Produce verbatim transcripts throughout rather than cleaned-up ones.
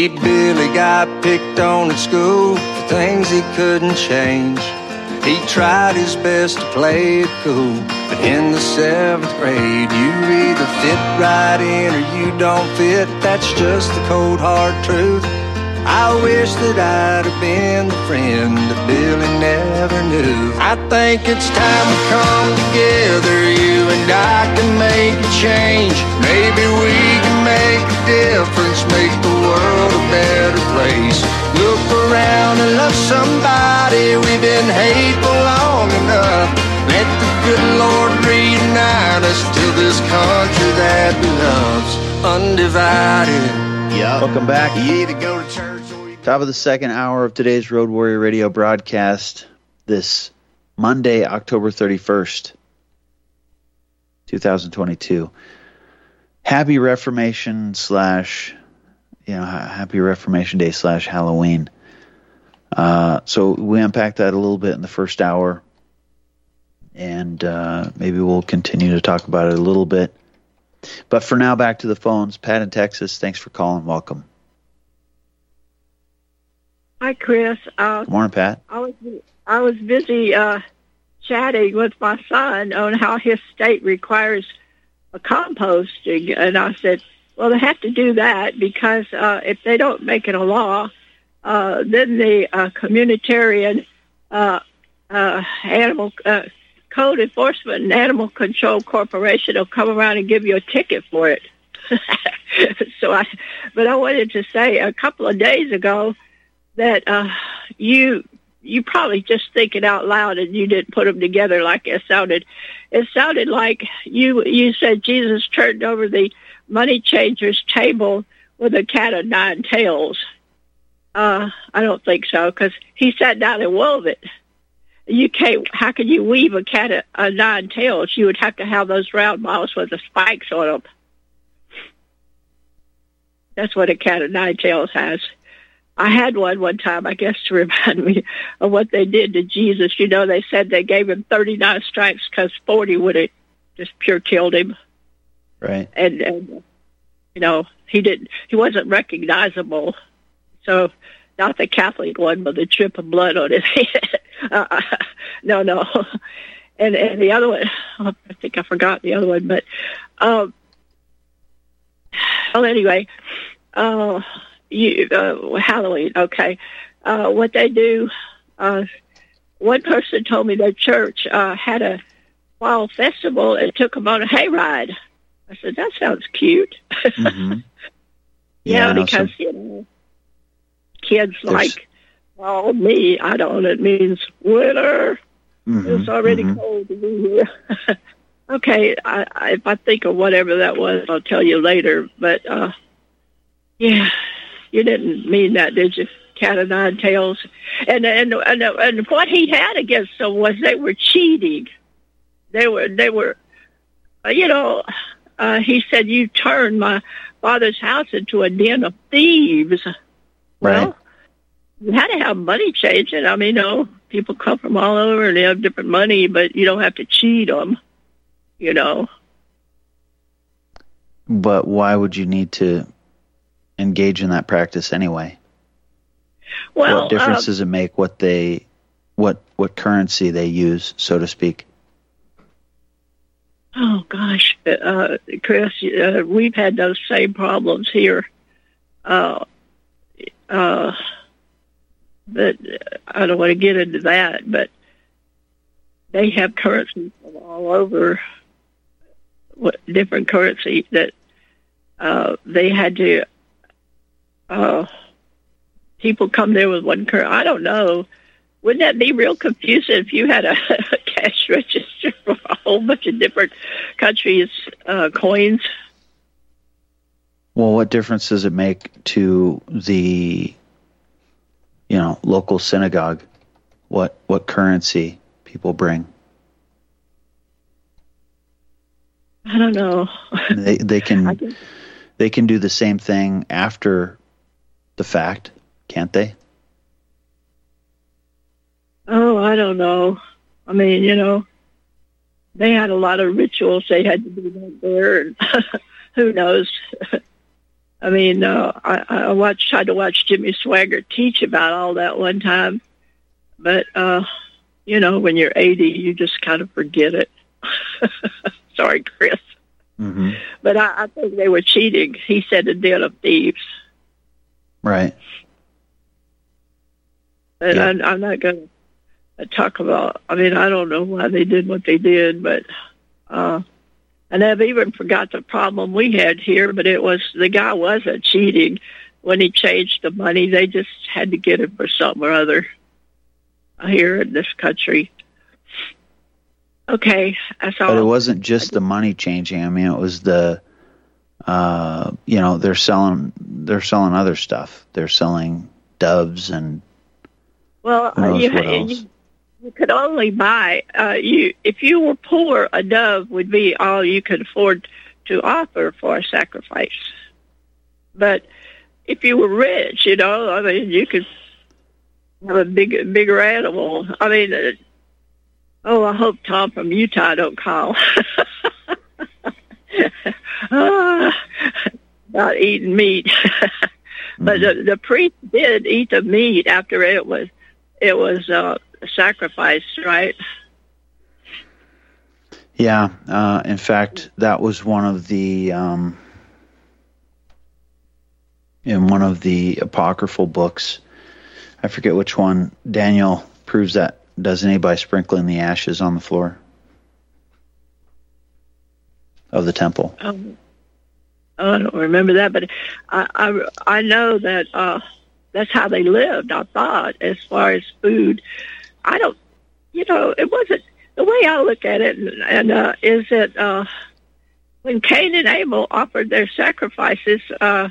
See, Billy got picked on at school for things he couldn't change. He tried his best to play it cool, but in the seventh grade, you either fit right in or you don't fit. That's just the cold hard truth. I wish that I'd have been the friend that Billy never knew. I think it's time we come together, you and I can make a change. Maybe we can make a difference, make the world a better place. Look around and love somebody, we've been hateful long enough. Let the good Lord reunite us till this country that we love's undivided. Yeah. Welcome back. You either go to church. Top of the second hour of today's Road Warrior Radio broadcast this Monday, October thirty-first, twenty twenty-two. Happy Reformation slash, you know, Happy Reformation Day slash Halloween. Uh, so we unpacked that a little bit in the first hour, and uh, maybe we'll continue to talk about it a little bit. But for now, back to the phones. Pat in Texas, thanks for calling. Welcome. Hi, Chris. Uh, Good morning, Pat. I was I was busy uh, chatting with my son on how his state requires a composting, and I said, well, they have to do that because uh, if they don't make it a law, uh, then the uh, communitarian uh, uh, animal uh, code enforcement and animal control corporation will come around and give you a ticket for it. so I, but I wanted to say a couple of days ago that uh, you you probably just think it out loud and you didn't put them together like it sounded. It sounded like you you said Jesus turned over the money changer's table with a cat of nine tails. Uh, I don't think so, because he sat down and wove it. You can't. How can you weave a cat of, of nine tails? You would have to have those round balls with the spikes on them. That's what a cat of nine tails has. I had one one time, I guess, to remind me of what they did to Jesus. You know, they said they gave him thirty-nine stripes because forty would have just pure killed him. Right. And, and, you know, he didn't, he wasn't recognizable. So, not the Catholic one, but the drip of blood on his head. uh, no, no. And and the other one, I think I forgot the other one, but, um, well, anyway, uh, you, uh, Halloween, okay. Uh, what they do, uh, one person told me their church uh, had a fall festival and took them on a hayride. I said, that sounds cute. Mm-hmm. yeah, yeah, because, some... you know, kids There's... like, well, me, I don't, it means winter. Mm-hmm. It's already mm-hmm. cold to be here. Okay, I, I, if I think of whatever that was, I'll tell you later. But, uh, yeah, you didn't mean that, did you? Cat of nine tails. And, and, and, and what he had against them was they were cheating. They were, they were, uh, you know, uh, he said, you turned my father's house into a den of thieves. Well, right. You had to have money changing. I mean, you know, people come from all over and they have different money, but you don't have to cheat them, you know. But why would you need to engage in that practice anyway? Well, what difference uh, does it make what they, what what currency they use, so to speak? Oh gosh, uh, Chris, uh, we've had those same problems here. Uh, uh, but I don't want to get into that. But they have currencies from all over, what different currency that uh, they had to. Uh, people come there with one currency. I don't know. Wouldn't that be real confusing if you had a, a cash register for a whole bunch of different countries' uh, coins? Well, what difference does it make to the, you know, local synagogue? What what currency people bring? I don't know. They they can can... they can do the same thing after the fact, can't they? Oh, I don't know. I mean, you know, they had a lot of rituals they had to do back there, and who knows? I mean, uh, I, I watched, tried to watch Jimmy Swaggart teach about all that one time, but, uh, you know, when you're eighty, you just kind of forget it. Sorry, Chris. Mm-hmm. But I, I think they were cheating. He said a den of thieves. Right. And Yeah. I'm, I'm not going to talk about, I mean, I don't know why they did what they did, but, uh, and I've even forgot the problem we had here, but it was, the guy wasn't cheating when he changed the money. They just had to get it for something or other here in this country. Okay, that's all. But it wasn't just the money changing. I mean, it was the, uh, you know, they're selling, they're selling other stuff. They're selling doves and Well, who knows you, what else. you, you could only buy, uh, you if you were poor, a dove would be all you could afford to offer for a sacrifice. But if you were rich, you know, I mean, you could have a big, bigger animal. I mean, uh, oh, I hope Tom from Utah don't call. Ah, about eating meat. But the, the priest did eat the meat after it was it was uh, sacrificed, right? Yeah. Uh, in fact, that was one of the um, in one of the apocryphal books. I forget which one. Daniel proves that doesn't he by sprinkling the ashes on the floor of the temple. Um, I don't remember that, but I I, I know that uh, that's how they lived. I thought, as far as food, I don't, you know, it wasn't the way I look at it, and, and uh, is that uh, when Cain and Abel offered their sacrifices, uh,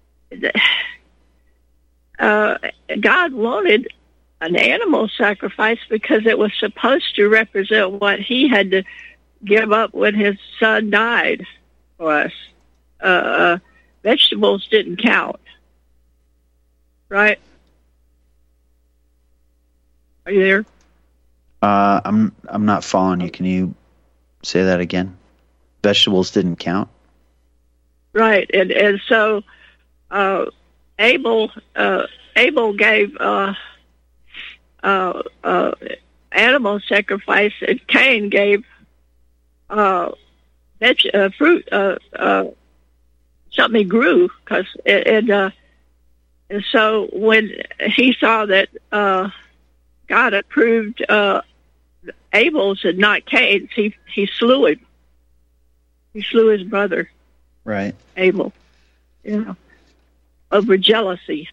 uh, God wanted an animal sacrifice because it was supposed to represent what He had to give up when His Son died for us. Uh, vegetables didn't count, right? Are you there? Uh, I'm I'm not following you. Can you say that again? Vegetables didn't count. Right, and and so uh, Abel uh, Abel gave uh, uh, uh, animal sacrifice, and Cain gave uh, veg- uh, fruit. Uh, uh, something he grew, because and uh, and so when he saw that uh, God approved uh, Abel's and not Cain's, he he slew him. He slew his brother. Right. Abel, yeah, over jealousy.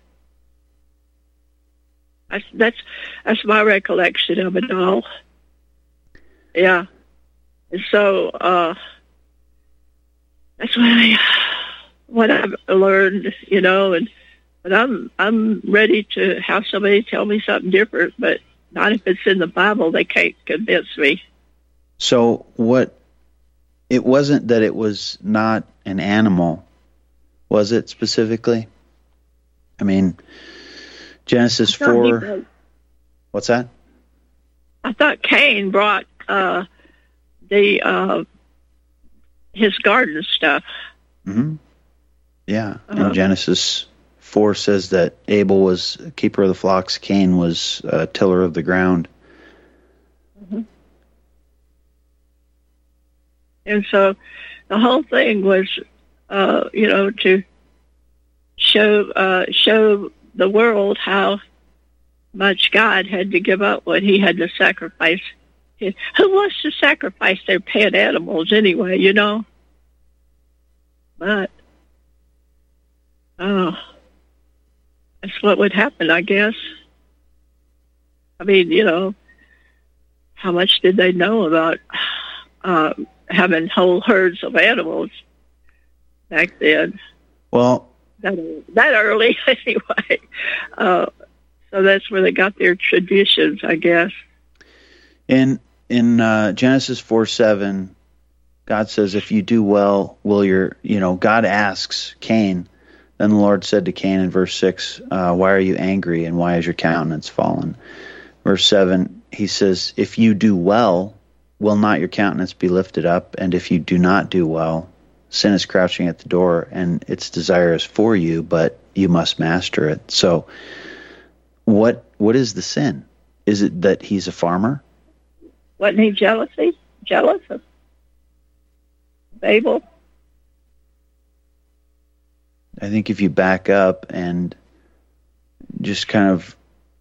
That's that's that's my recollection of it all. Yeah, and so uh, that's what I what I've learned, you know, and but I'm I'm ready to have somebody tell me something different, but not if it's in the Bible. They can't convince me. So what? It wasn't that it was not an animal, was it specifically? I mean, Genesis I thought he four. brought- What's that? I thought Cain brought uh, the uh, his garden stuff. Mm-hmm. Yeah. Uh-huh. And Genesis four says that Abel was a keeper of the flocks, Cain was a tiller of the ground. Mm-hmm. And so the whole thing was, uh, you know, to show uh, show the world how much God had to give up what He had to sacrifice. Who wants to sacrifice their pet animals anyway, you know? But, oh, that's what would happen, I guess. I mean, you know, how much did they know about uh, having whole herds of animals back then? Well, that, that early, anyway. Uh, so that's where they got their traditions, I guess. in in uh, Genesis four seven, God says, "If you do well, will your you know?" God asks Cain. Then the Lord said to Cain in verse six, uh, "Why are you angry, and why is your countenance fallen?" Verse seven, He says, "If you do well, will not your countenance be lifted up? And if you do not do well, sin is crouching at the door, and its desire is for you, but you must master it. So, what what is the sin? Is it that he's a farmer? Wasn't he jealousy? Jealous of Abel? I think if you back up and just kind of,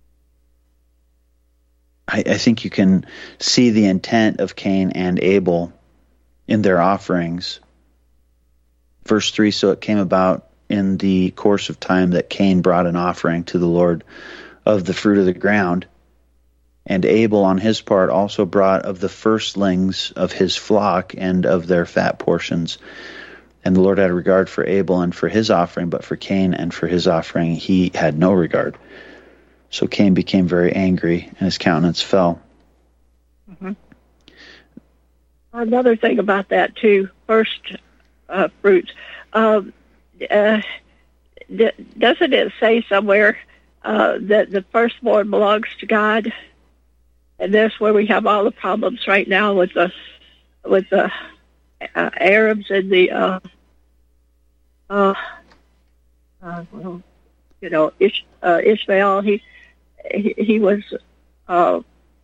I, I think you can see the intent of Cain and Abel in their offerings. Verse three, so it came about in the course of time that Cain brought an offering to the Lord of the fruit of the ground, and Abel on his part also brought of the firstlings of his flock and of their fat portions. And the Lord had regard for Abel and for his offering, but for Cain and for his offering he had no regard. So Cain became very angry, and his countenance fell. Mm-hmm. Another thing about that, too, first uh, fruits. Um, uh, d- doesn't it say somewhere uh, that the firstborn belongs to God? And that's where we have all the problems right now with the with the uh, Arabs and the uh, uh, uh, well, you know, Ish, uh, Ishmael. He he, he was uh,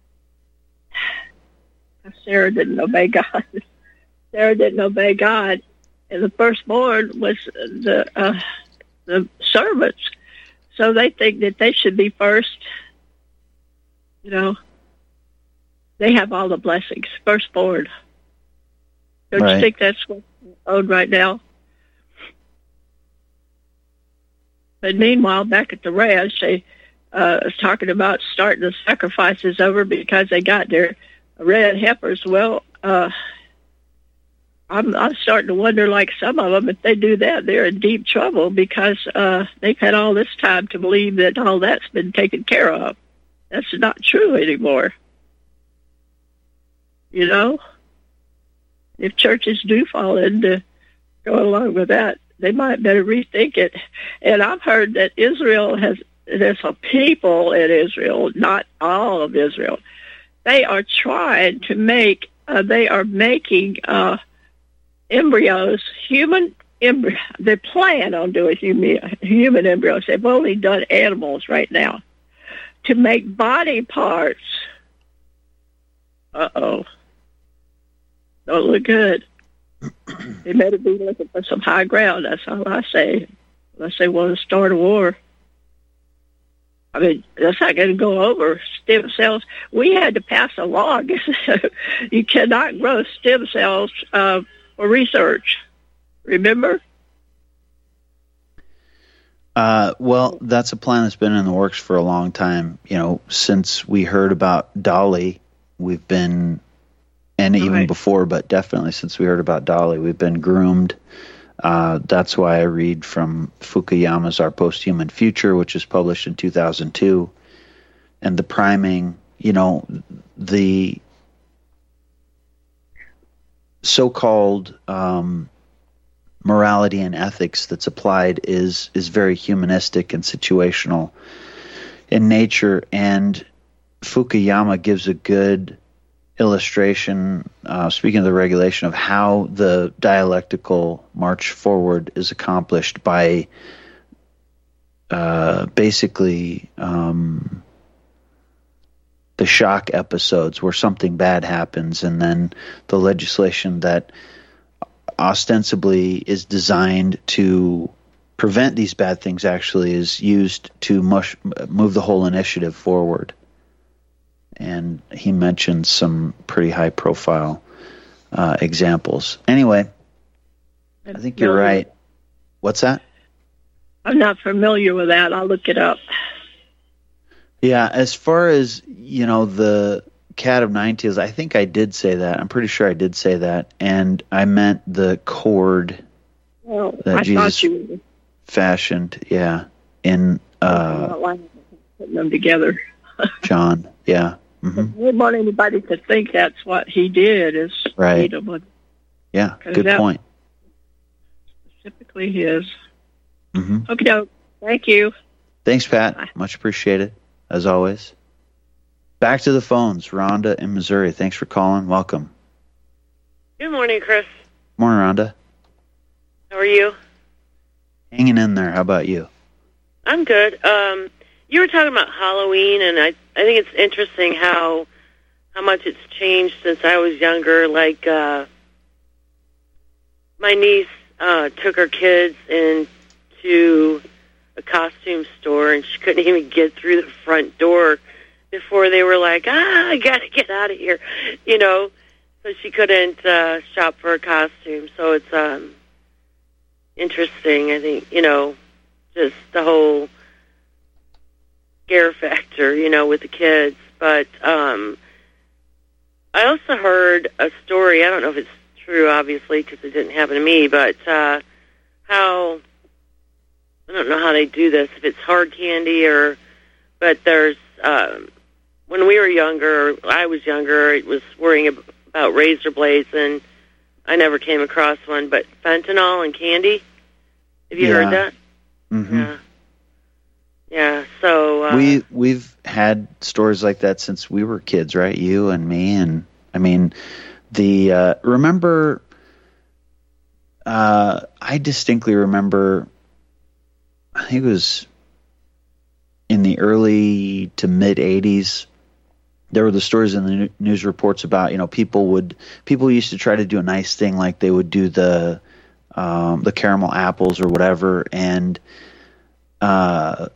Sarah didn't obey God. Sarah didn't obey God, and the firstborn was the uh, the servants. So they think that they should be first. You know. They have all the blessings, firstborn. Don't right. you think that's what's owed right now? But meanwhile, back at the ranch, they uh, was talking about starting the sacrifices over because they got their red heifers. Well, uh, I'm, I'm starting to wonder, like some of them, if they do that, they're in deep trouble because uh, they've had all this time to believe that all that's been taken care of. That's not true anymore. You know, if churches do fall into going along with that, they might better rethink it. And I've heard that Israel has, there's a people in Israel, not all of Israel. They are trying to make, uh, they are making uh, embryos, human embryo. They plan on doing human, human embryos. They've only done animals right now to make body parts. Uh-oh. Don't look good. They better be looking for some high ground. That's all I say. Unless they want to start a war. I mean, that's not going to go over stem cells. We had to pass a law. You cannot grow stem cells uh, for research. Remember? Uh, well, that's a plan that's been in the works for a long time. You know, since we heard about Dolly, we've been... And even right. before, but definitely since we heard about Dolly, we've been groomed. Uh, that's why I read from Fukuyama's Our Post-Human Future, which was published in two thousand two. And the priming, you know, the so-called um, morality and ethics that's applied is is very humanistic and situational in nature. And Fukuyama gives a good illustration, uh, speaking of the regulation, of how the dialectical march forward is accomplished by uh, basically um, the shock episodes where something bad happens, and then the legislation that ostensibly is designed to prevent these bad things actually is used to mush, move the whole initiative forward. And he mentioned some pretty high-profile uh, examples. Anyway, I think you're right. What's that? I'm not familiar with that. I'll look it up. Yeah, as far as, you know, the cat of nine tails, I think I did say that. I'm pretty sure I did say that. And I meant the cord well, that I Jesus you... fashioned, yeah, in uh, putting them together. John, yeah. Mm-hmm. We don't want anybody to think that's what he did. Is right. Them, yeah, good point. Specifically his. Mm-hmm. Okay, doke. Thank you. Thanks, Pat. Bye. Much appreciated, as always. Back to the phones. Rhonda in Missouri. Thanks for calling. Welcome. Good morning, Chris. Morning, Rhonda. How are you? Hanging in there. How about you? I'm good. Um, you were talking about Halloween, and I I think it's interesting how how much it's changed since I was younger. Like, uh, my niece uh, took her kids into a costume store, and she couldn't even get through the front door before they were like, ah, I got to get out of here, you know. So she couldn't uh, shop for a costume. So it's um, interesting, I think, you know, just the whole scare factor, you know, with the kids. But um, I also heard a story, I don't know if it's true, obviously, because it didn't happen to me, but uh, how, I don't know how they do this, if it's hard candy or, but there's, um, when we were younger, I was younger, it was worrying about razor blades, and I never came across one, but fentanyl and candy, have you yeah. heard that? Mm-hmm. Yeah. Yeah, so... Uh, we, we've had stories like that since we were kids, right? You and me, and, I mean, the, uh, remember, uh, I distinctly remember, I think it was in the early to mid-eighties, there were the stories in the news reports about, you know, people would, people used to try to do a nice thing, like they would do the, um, the caramel apples or whatever, and, uh,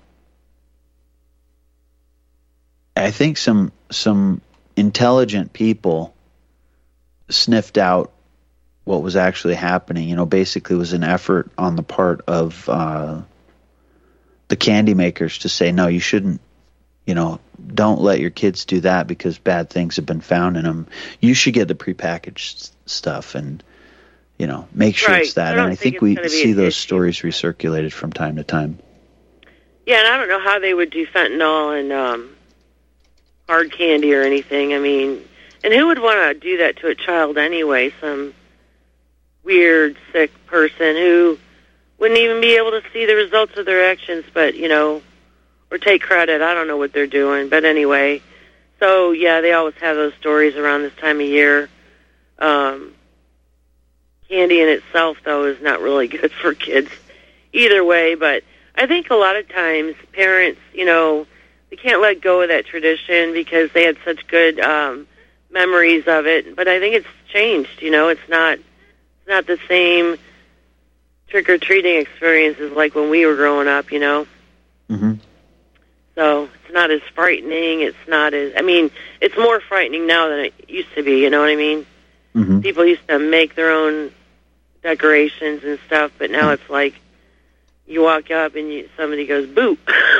I think some some intelligent people sniffed out what was actually happening. You know, basically it was an effort on the part of uh, the candy makers to say, no, you shouldn't, you know, don't let your kids do that because bad things have been found in them. You should get the prepackaged stuff and, you know, make sure right. it's that. I And I think, think we see those issue. stories recirculated from time to time. Yeah, and I don't know how they would do fentanyl and um, hard candy or anything. I mean, and who would want to do that to a child anyway? Some weird, sick person who wouldn't even be able to see the results of their actions, but, you know, or take credit. I don't know what they're doing. But anyway, so, yeah, they always have those stories around this time of year. Um, candy in itself, though, is not really good for kids either way. But I think a lot of times parents, you know, they can't let go of that tradition because they had such good um, memories of it. But I think it's changed, you know. It's not, it's not the same trick-or-treating experiences like when we were growing up, you know. Mm-hmm. So it's not as frightening. It's not as, I mean, it's more frightening now than it used to be, you know what I mean? Mm-hmm. People used to make their own decorations and stuff, but now it's like you walk up and you, somebody goes, boo.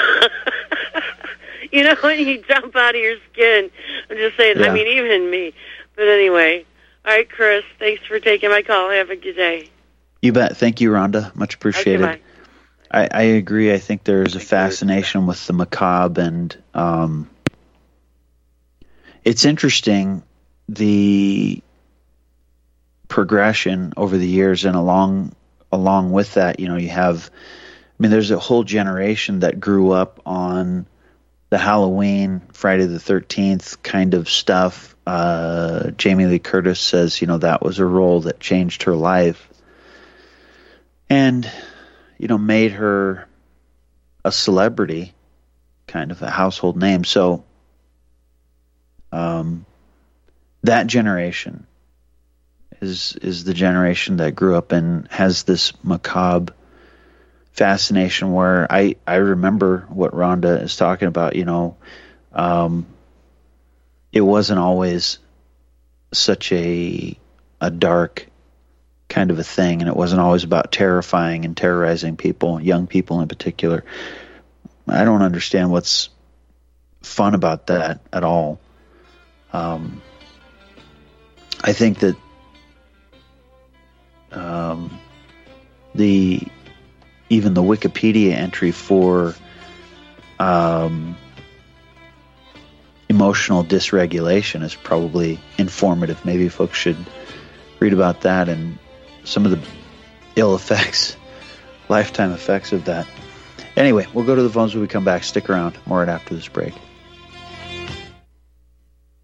You know, and you jump out of your skin. I'm just saying, yeah. I mean, even me. But anyway, all right, Chris, thanks for taking my call. Have a good day. You bet. Thank you, Rhonda. Much appreciated. Okay, I, I agree. I think there's a fascination with the macabre, and um, it's interesting the progression over the years, and along along with that, you know, you have, I mean, there's a whole generation that grew up on the Halloween, Friday the thirteenth kind of stuff. Uh, Jamie Lee Curtis says, you know, that was a role that changed her life, and you know, made her a celebrity, kind of a household name. So um, that generation is is the generation that grew up and has this macabre fascination where I, I remember what Rhonda is talking about, you know, um, it wasn't always such a a dark kind of a thing, and it wasn't always about terrifying and terrorizing people, young people in particular. I don't understand what's fun about that at all. Um, I think that um, the even the Wikipedia entry for um, emotional dysregulation is probably informative. Maybe folks should read about that and some of the ill effects, lifetime effects of that. Anyway, we'll go to the phones when we come back. Stick around. More right after this break.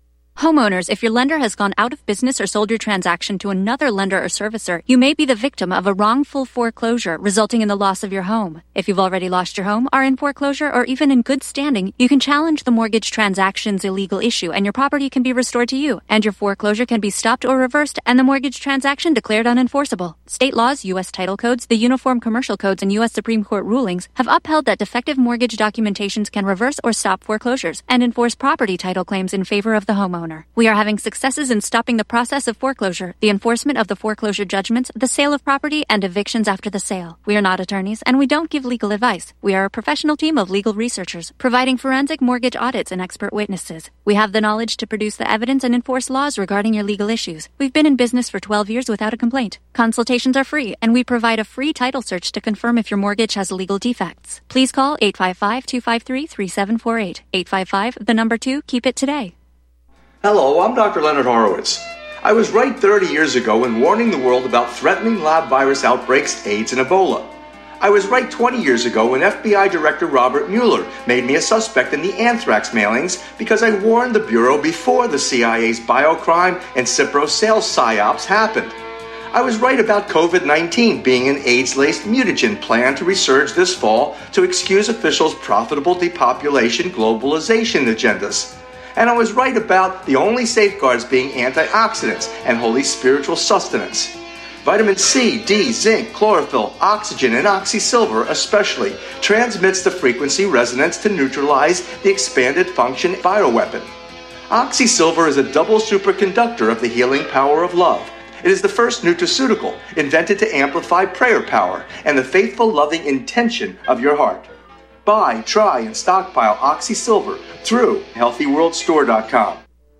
Homeowners, if your lender has gone out of business or sold your transaction to another lender or servicer, you may be the victim of a wrongful foreclosure, resulting in the loss of your home. If you've already lost your home, are in foreclosure, or even in good standing, you can challenge the mortgage transaction's illegal issue, and your property can be restored to you, and your foreclosure can be stopped or reversed, and the mortgage transaction declared unenforceable. State laws, U S title codes, the Uniform Commercial Codes, and U S Supreme Court rulings have upheld that defective mortgage documentations can reverse or stop foreclosures and enforce property title claims in favor of the homeowner. We are having successes in stopping the process of foreclosure, the enforcement of the foreclosure judgments, the sale of property, and evictions after the sale. We are not attorneys, and we don't give legal advice. We are a professional team of legal researchers, providing forensic mortgage audits and expert witnesses. We have the knowledge to produce the evidence and enforce laws regarding your legal issues. We've been in business for twelve years without a complaint. Consultations are free, and we provide a free title search to confirm if your mortgage has legal defects. Please call eight five five, two five three, three seven four eight. eight five five, the number two, keep it today. Hello, I'm Doctor Leonard Horowitz. I was right thirty years ago in warning the world about threatening lab virus outbreaks, AIDS, and Ebola. I was right twenty years ago when F B I Director Robert Mueller made me a suspect in the anthrax mailings because I warned the Bureau before the C I A's biocrime and Cipro sales psyops happened. I was right about COVID nineteen being an AIDS-laced mutagen plan to resurge this fall to excuse officials' profitable depopulation globalization agendas. And I was right about the only safeguards being antioxidants and holy spiritual sustenance. Vitamin C, D, zinc, chlorophyll, oxygen, and oxysilver especially transmits the frequency resonance to neutralize the expanded function bioweapon. Oxysilver is a double superconductor of the healing power of love. It is the first nutraceutical invented to amplify prayer power and the faithful loving intention of your heart. Buy, try, and stockpile Oxysilver through healthy world store dot com.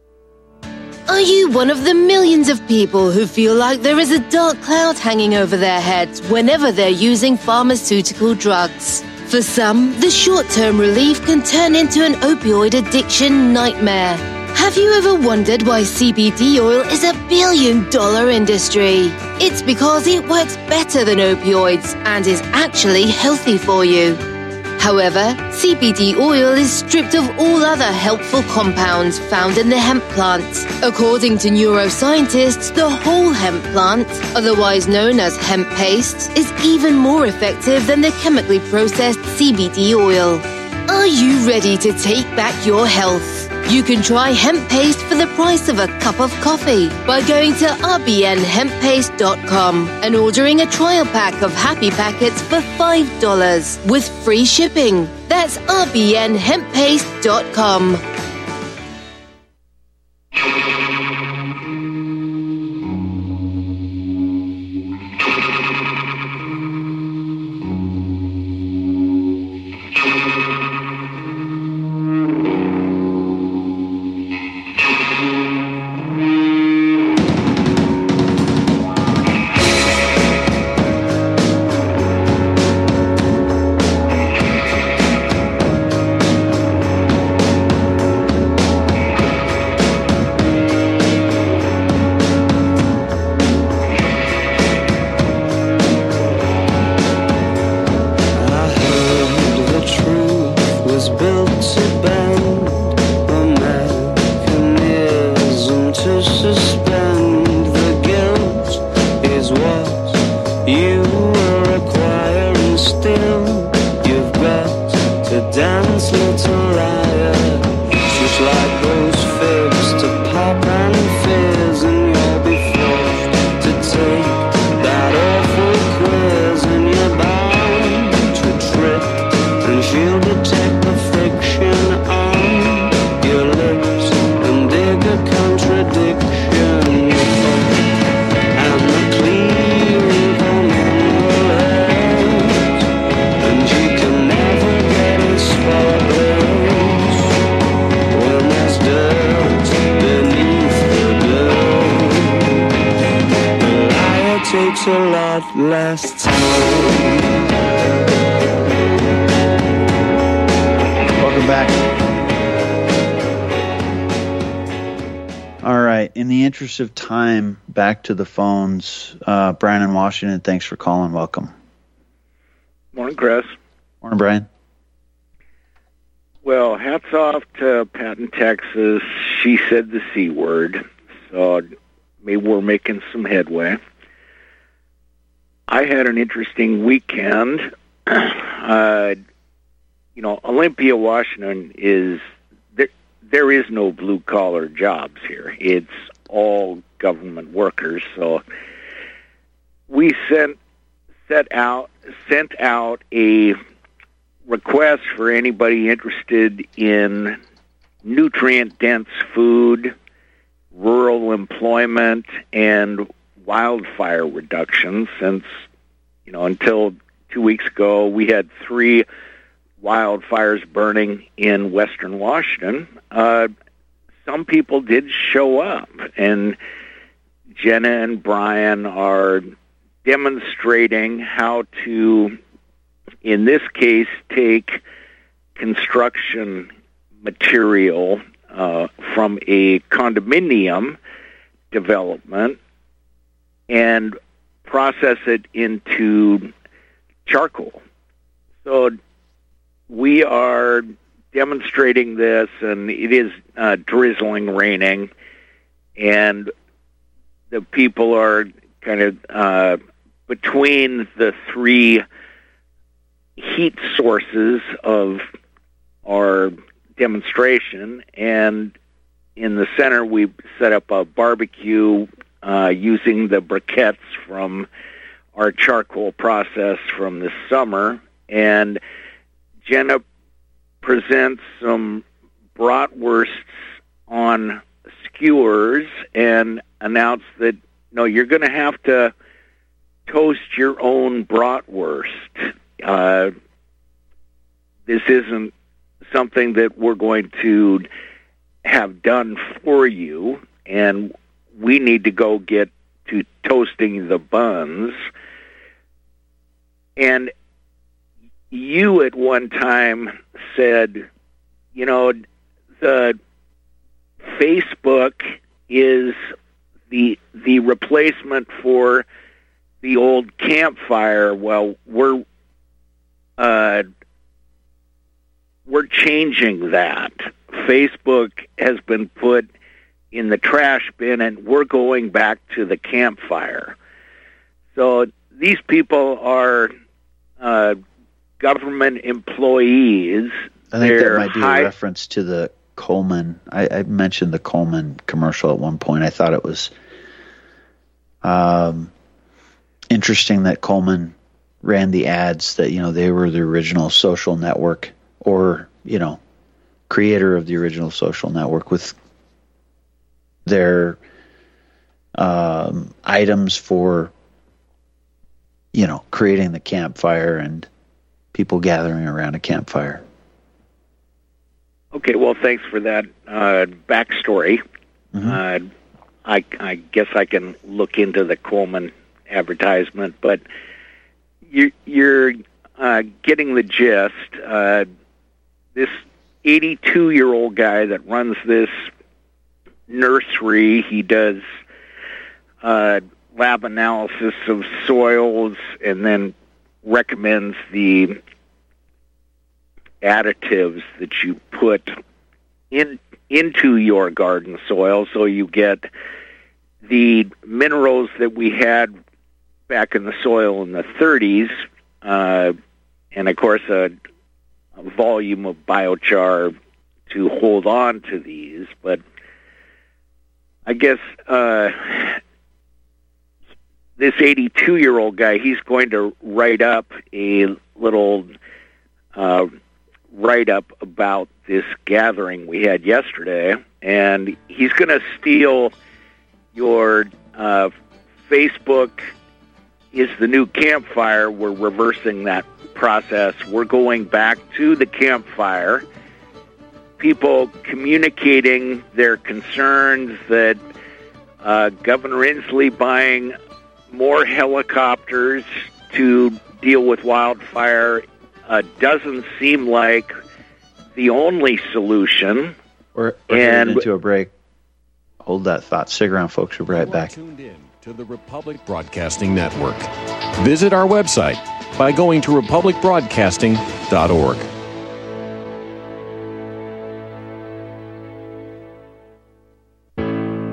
Are you one of the millions of people who feel like there is a dark cloud hanging over their heads whenever they're using pharmaceutical drugs? For some, the short-term relief can turn into an opioid addiction nightmare. Have you ever wondered why C B D oil is a billion-dollar industry? It's because it works better than opioids and is actually healthy for you. However, C B D oil is stripped of all other helpful compounds found in the hemp plant. According to neuroscientists, the whole hemp plant, otherwise known as hemp paste, is even more effective than the chemically processed C B D oil. Are you ready to take back your health? You can try hemp paste for the price of a cup of coffee by going to r b n hemp paste dot com and ordering a trial pack of happy packets for five dollars with free shipping. That's r b n hemp paste dot com. Of time, back to the phones. uh, Brian in Washington, thanks for calling. Welcome. Morning, Chris. Morning, Brian. Well, hats off to Pat in Texas. She said the C word, so maybe we're making some headway. I had an interesting weekend. uh, you know, Olympia, Washington is, there, there is no blue-collar jobs here. It's all government workers, so we sent set out sent out a request for anybody interested in nutrient-dense food, rural employment, and wildfire reduction. Since, you know, until two weeks ago, we had three wildfires burning in western Washington. Uh, some people did show up, and Jenna and Brian are demonstrating how to, in this case, take construction material uh, from a condominium development and process it into charcoal. So we are demonstrating this, and it is uh, drizzling, raining, and the people are kind of uh, between the three heat sources of our demonstration, and in the center we set up a barbecue uh, using the briquettes from our charcoal process from this summer, and Jenna presents some bratwursts on skewers and announced that, no, you're going to have to toast your own bratwurst. Uh, this isn't something that we're going to have done for you, and we need to go get to toasting the buns. And you at one time said, you know, the Facebook is the the replacement for the old campfire. Well, we're uh, we're changing that. Facebook has been put in the trash bin, and we're going back to the campfire. So these people are uh, government employees. I think They're that might be high- a reference to the Coleman. I, I mentioned the Coleman commercial at one point. I thought it was um, interesting that Coleman ran the ads that, you know, they were the original social network, or, you know, creator of the original social network, with their um, items for, you know, creating the campfire and people gathering around a campfire. Okay, well, thanks for that uh, backstory. Mm-hmm. Uh, I, I guess I can look into the Coleman advertisement, but you, you're uh, getting the gist. Uh, this eighty-two-year-old guy that runs this nursery, he does uh, lab analysis of soils and then recommends the additives that you put in into your garden soil, so you get the minerals that we had back in the soil in the thirties, uh, and of course a, a volume of biochar to hold on to these. But I guess uh, this eighty-two-year-old guy, he's going to write up a little uh, write-up about this gathering we had yesterday, and he's going to steal your uh, Facebook is the new campfire. We're reversing that process. We're going back to the campfire. People communicating their concerns that uh, Governor Inslee buying more helicopters to deal with wildfire uh, doesn't seem like the only solution. We're, we're and headed into a break. Hold that thought. Stick around, folks. We'll be right back. Tuned in to the Republic Broadcasting Network. Visit our website by going to republic broadcasting dot org.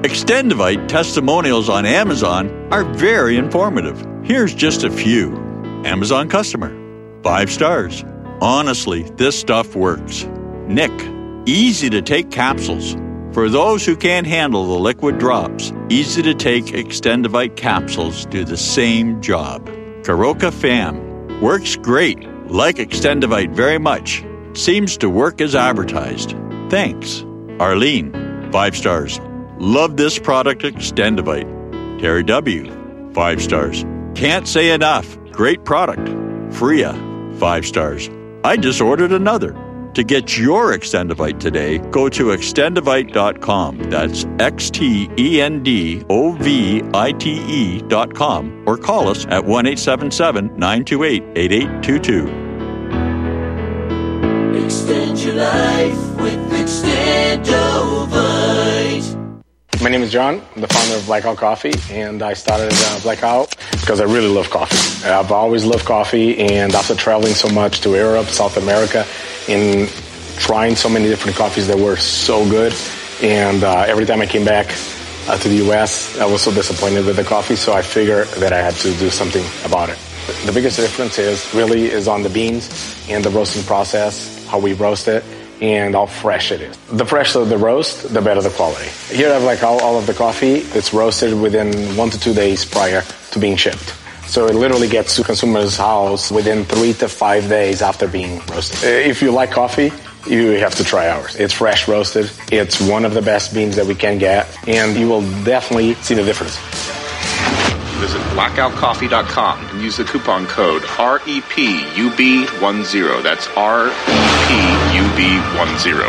Extendivite testimonials on Amazon are very informative. Here's just a few. Amazon customer. Five stars. Honestly, this stuff works. Nick. Easy to take capsules. For those who can't handle the liquid drops, easy to take Extendivite capsules do the same job. Karoka Fam. Works great. Like Extendivite very much. Seems to work as advertised. Thanks. Arlene. Five stars. Love this product, Extendivite. Terry W. Five stars. Can't say enough. Great product. Freya. Five stars. I just ordered another. To get your Extendivite today, go to extendivite dot com. That's X T E N D O V I T E dot com. Or call us at one eight seven seven, nine two eight, eight eight two two. Extend your life with Extendovite. My name is John. I'm the founder of Blackout Coffee, and I started uh, Blackout because I really love coffee. I've always loved coffee, and after traveling so much to Europe, South America, and trying so many different coffees that were so good, and uh, every time I came back uh, to the U S, I was so disappointed with the coffee, so I figured that I had to do something about it. The biggest difference is really is on the beans and the roasting process, how we roast it, and how fresh it is. The fresher the roast, the better the quality. Here I have like all, all of the coffee. It's roasted within one to two days prior to being shipped. So it literally gets to consumers' house within three to five days after being roasted. If you like coffee, you have to try ours. It's fresh roasted. It's one of the best beans that we can get, and you will definitely see the difference. Visit blackout coffee dot com and use the coupon code R E P U B ten. That's R E P U B ten.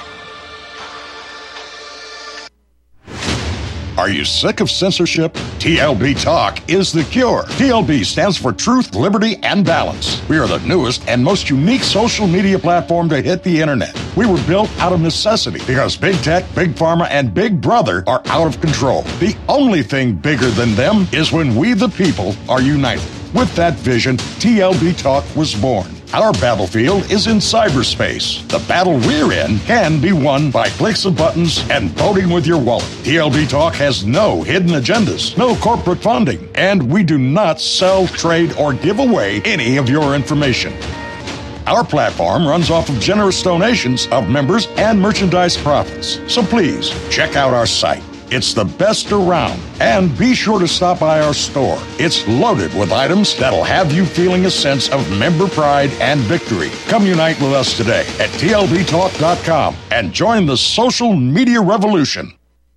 Are you sick of censorship? T L B Talk is the cure. T L B stands for Truth, Liberty, and Balance. We are the newest and most unique social media platform to hit the internet. We were built out of necessity because Big Tech, Big Pharma, and Big Brother are out of control. The only thing bigger than them is when we the people are united. With that vision, T L B Talk was born. Our battlefield is in cyberspace. The battle we're in can be won by clicks of buttons and voting with your wallet. T L B Talk has no hidden agendas, no corporate funding, and we do not sell, trade, or give away any of your information. Our platform runs off of generous donations of members and merchandise profits. So please, check out our site. It's the best around. And be sure to stop by our store. It's loaded with items that'll have you feeling a sense of member pride and victory. Come unite with us today at T L B talk dot com and join the social media revolution.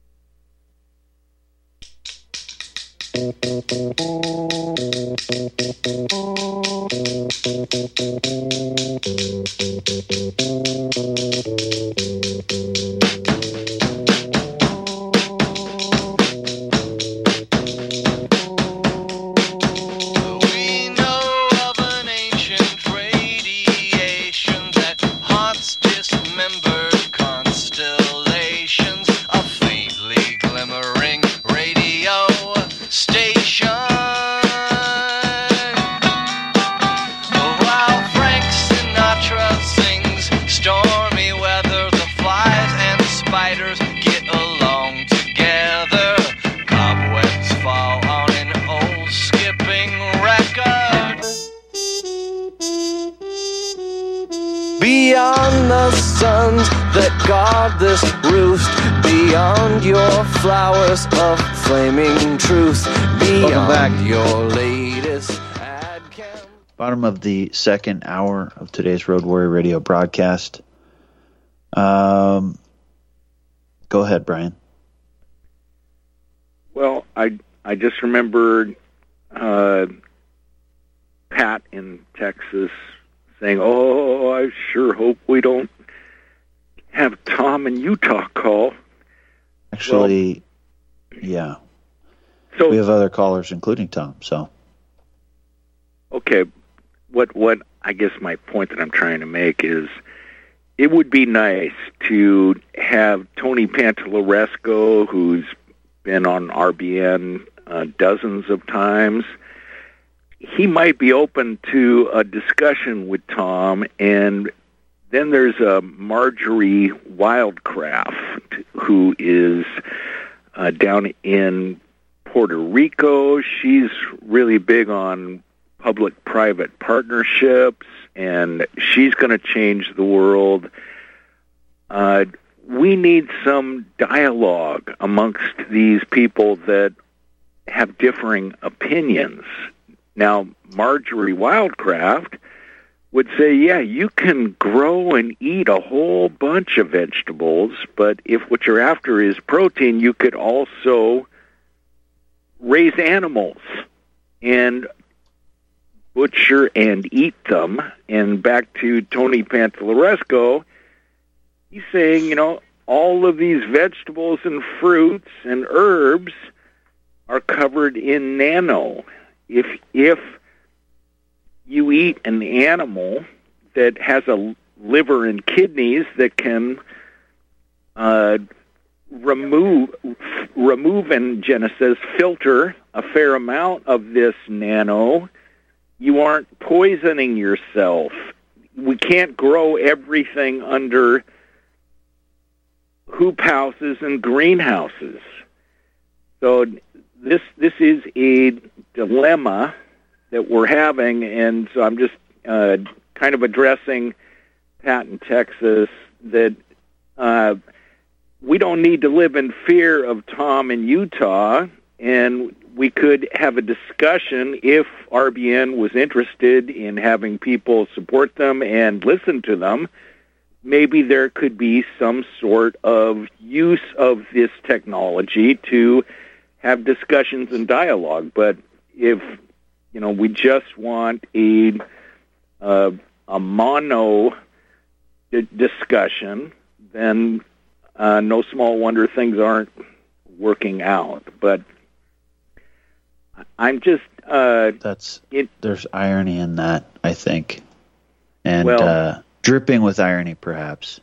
Beyond the suns that guard this roost, beyond your flowers of flaming truth, beyond Welcome back. your latest ad cam. Bottom of the second hour of today's Road Warrior Radio broadcast. Um, go ahead, Brian. Well, I I just remembered uh, Pat in Texas saying, "Oh, I sure hope we don't have Tom in Utah call." Actually, well, yeah. So we have other callers, including Tom. So, okay, what what I guess my point that I'm trying to make is, it would be nice to have Tony Pantalleresco, who's been on R B N uh, dozens of times. He might be open to a discussion with Tom, and then there's a Marjorie Wildcraft, who is uh, uh, down in Puerto Rico. She's really big on public-private partnerships, and she's going to change the world. Uh, we need some dialogue amongst these people that have differing opinions. Now, Marjorie Wildcraft would say, yeah, you can grow and eat a whole bunch of vegetables, but if what you're after is protein, you could also raise animals and butcher and eat them. And back to Tony Pantalleresco, he's saying, you know, all of these vegetables and fruits and herbs are covered in nano. If if you eat an animal that has a liver and kidneys that can uh, remove remove and Genesis filter a fair amount of this nano, you aren't poisoning yourself. We can't grow everything under hoop houses and greenhouses. So this this is a dilemma that we're having, and so I'm just uh, kind of addressing Pat in Texas that uh, we don't need to live in fear of Tom in Utah, and we could have a discussion if R B N was interested in having people support them and listen to them. Maybe there could be some sort of use of this technology to have discussions and dialogue. But if, you know, we just want a uh, a mono d- discussion, then uh, no small wonder things aren't working out. But I'm just uh, that's it, there's irony in that, I think, and well, uh, dripping with irony, perhaps.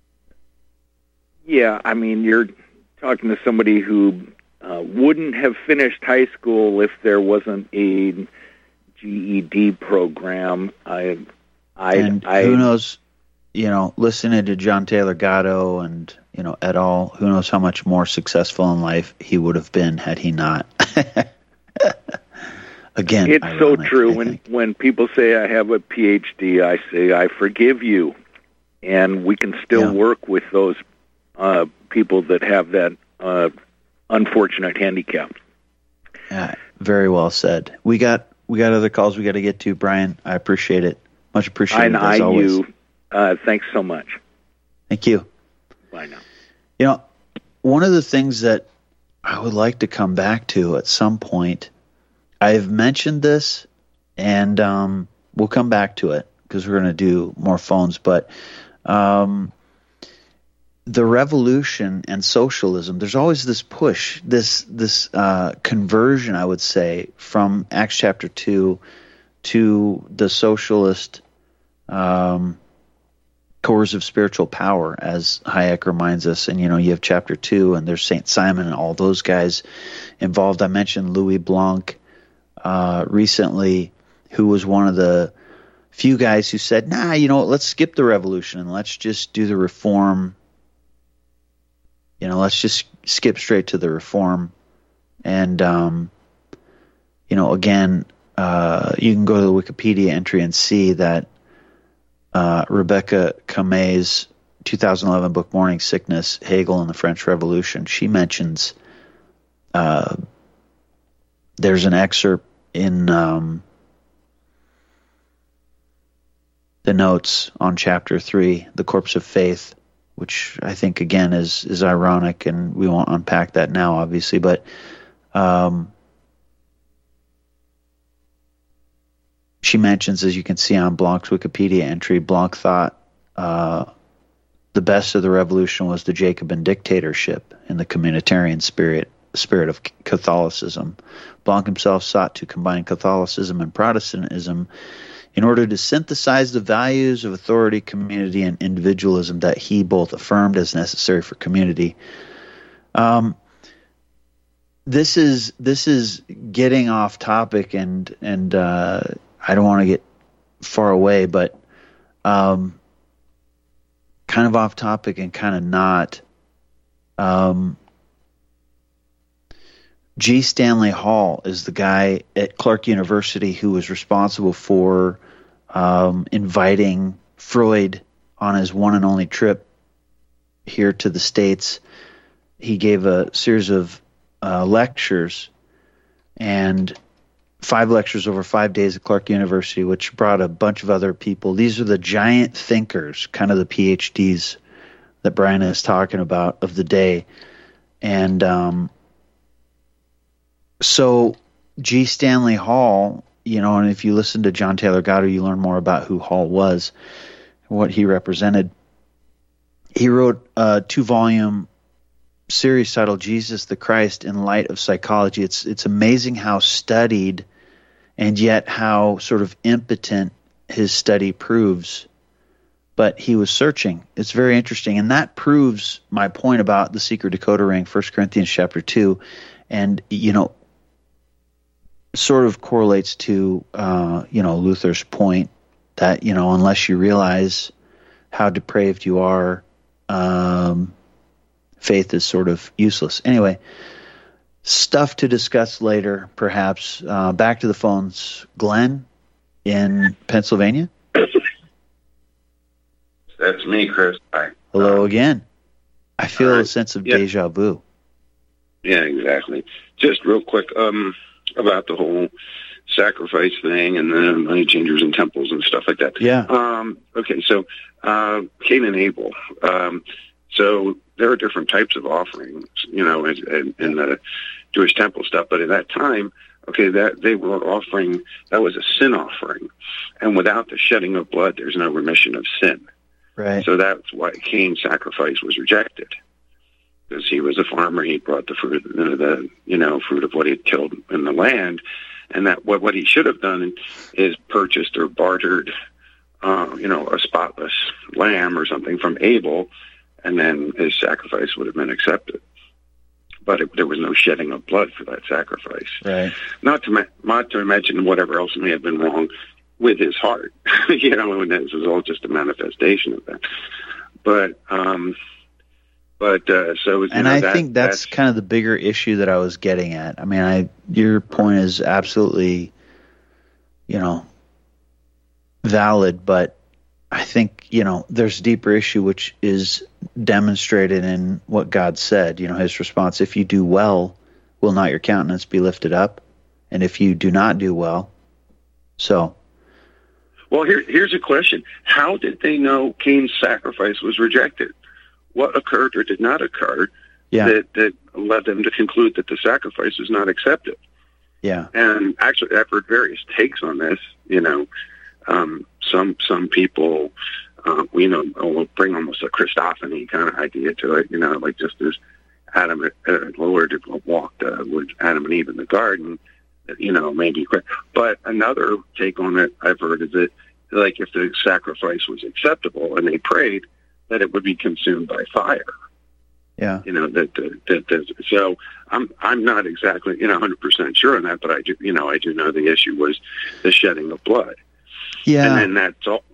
Yeah, I mean, you're talking to somebody who uh, wouldn't have finished high school if there wasn't a G E D program. I, I, and I, who knows? You know, listening to John Taylor Gatto and you know et al. Who knows how much more successful in life he would have been had he not. Again, it's ironic, so true. I When think. when people say I have a P H D, I say I forgive you, and we can still Yeah. work with those uh, people that have that uh, unfortunate handicap. Yeah, very well said. We got we got other calls we got to get to, Brian. I appreciate it. Much appreciated, And as I always. you, uh, thanks so much. Thank you. Bye now. You know, one of the things that I would like to come back to at some point, I've mentioned this, and um, we'll come back to it because we're going to do more phones, but um, the revolution and socialism, there's always this push, this this uh, conversion, I would say, from Acts chapter two to the socialist um, coercive spiritual power, as Hayek reminds us. And, you know, you have chapter two, and there's Saint Simon and all those guys involved. I mentioned Louis Blanc uh, recently, who was one of the few guys who said, nah, you know what, let's skip the revolution and let's just do the reform. You know, let's just skip straight to the reform. And, um, you know, again, uh, you can go to the Wikipedia entry and see that uh, Rebecca Camay's two thousand eleven book, Morning Sickness, Hegel and the French Revolution, she mentions uh, there's an excerpt in um, the notes on chapter three, The Corpse of Faith, which I think, again, is is ironic, and we won't unpack that now, obviously, but um, she mentions, as you can see on Blanc's Wikipedia entry, Blanc thought uh, the best of the revolution was the Jacobin dictatorship in the communitarian spirit spirit of Catholicism. Blanc himself sought to combine Catholicism and Protestantism in order to synthesize the values of authority, community, and individualism that he both affirmed as necessary for community. Um, this is this is getting off topic, and and uh, I don't want to get far away, but um, kind of off topic and kind of not. Um, G. Stanley Hall is the guy at Clark University who was responsible for um, inviting Freud on his one and only trip here to the States. He gave a series of uh, lectures, and five lectures over five days at Clark University, which brought a bunch of other people. These are the giant thinkers, kind of the P H Ds that Brian is talking about of the day. And um, so G. Stanley Hall, you know, and if you listen to John Taylor Gatto, you learn more about who Hall was, what he represented. He wrote a two-volume series titled Jesus the Christ in Light of Psychology. It's it's amazing how studied and yet how sort of impotent his study proves. But he was searching. It's very interesting. And that proves my point about the secret decoder ring, First Corinthians chapter two. And, you know, sort of correlates to, uh, you know, Luther's point that, you know, unless you realize how depraved you are, um, faith is sort of useless. Anyway, stuff to discuss later, perhaps. Uh, back to the phones. Glenn in Pennsylvania. That's me, Chris. Hi. Hello again. I feel right. a sense of Yeah. deja vu. Yeah, exactly. Just real quick um, about the whole sacrifice thing and the money changers and temples and stuff like that. Yeah. Um, okay, so uh, Cain and Abel. Um, so there are different types of offerings, you know, in, in, in the Jewish temple stuff. But at that time, okay, that they were offering, that was a sin offering. And without the shedding of blood, there's no remission of sin. Right. So that's why Cain's sacrifice was rejected, because he was a farmer. He brought the fruit, the, the you know, fruit of what he had killed in the land, and that what what he should have done is purchased or bartered, uh, you know, a spotless lamb or something from Abel, and then his sacrifice would have been accepted. But it, there was no shedding of blood for that sacrifice. Right. Not to ma- not to mention whatever else may have been wrong with his heart, you know, and this is all just a manifestation of that. But, um, but uh, so you and know, I that, think that's, that's kind of the bigger issue that I was getting at. I mean, I your point is absolutely, you know, valid, but I think, you know, there's a deeper issue which is demonstrated in what God said. You know, his response: "If you do well, will not your countenance be lifted up? And if you do not do well, so." Well, here, here's a question. How did they know Cain's sacrifice was rejected? What occurred or did not occur yeah. that, that led them to conclude that the sacrifice was not accepted? Yeah. And actually, I've heard various takes on this. You know, um, some some people, uh, you know, will bring almost a Christophany kind of idea to it. You know, like just as Adam, uh, Lord walked uh, with Adam and Eve in the garden, you know, maybe. But another take on it I've heard is that, like, if the sacrifice was acceptable and they prayed, that it would be consumed by fire. Yeah. You know, that, that, that, that so I'm, I'm not exactly, you know, one hundred percent sure on that, but I do, you know, I do know the issue was the shedding of blood. Yeah. And then that's all,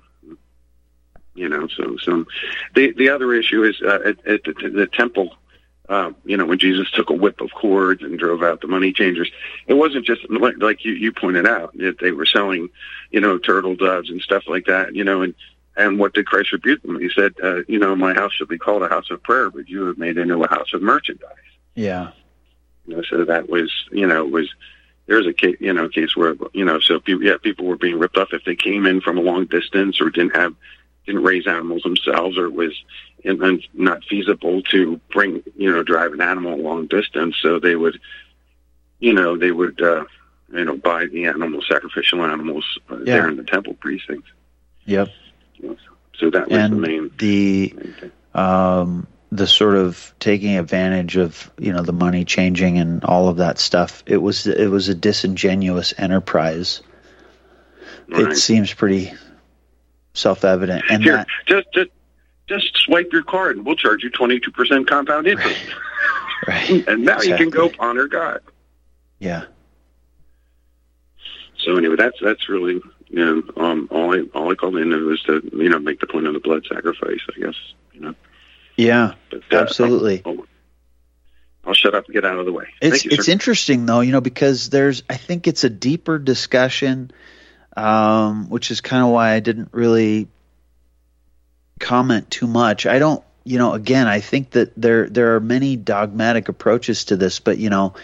you know, so, so the, the other issue is, uh, at, at the, the temple, Uh, you know, when Jesus took a whip of cords and drove out the money changers, it wasn't just like, like you, you pointed out that they were selling, you know, turtle doves and stuff like that, you know, and, and what did Christ rebuke them? He said, uh, you know, my house shall be called a house of prayer, but you have made it into a house of merchandise. Yeah. You know, so that was, you know, was, there's a case, you know, case where, you know, so people, yeah, people were being ripped off if they came in from a long distance or didn't have, didn't raise animals themselves, or was and, and not feasible to bring, you know, drive an animal a long distance. So they would, you know, they would, uh, you know, buy the animal, sacrificial animals uh, Yeah. there in the temple precincts. Yep. You know, so that was and the main, the, main thing. um, the sort of taking advantage of, you know, the money changing and all of that stuff. It was, it was a disingenuous enterprise. Right. It seems pretty self-evident. And Here, that, just, just, just swipe your card and we'll charge you twenty-two percent compound interest. right. And now exactly. you can go honor God. Yeah. So anyway, that's that's really, you know, um, all I all I called in was to, you know, make the point of the blood sacrifice, I guess, you know. Yeah, But, uh, absolutely. I'll, I'll shut up and get out of the way. It's Thank you, it's sir. interesting though, you know, because there's I think it's a deeper discussion, um, which is kind of why I didn't really comment too much. I don't, you know, again, I think that there there are many dogmatic approaches to this, but you know,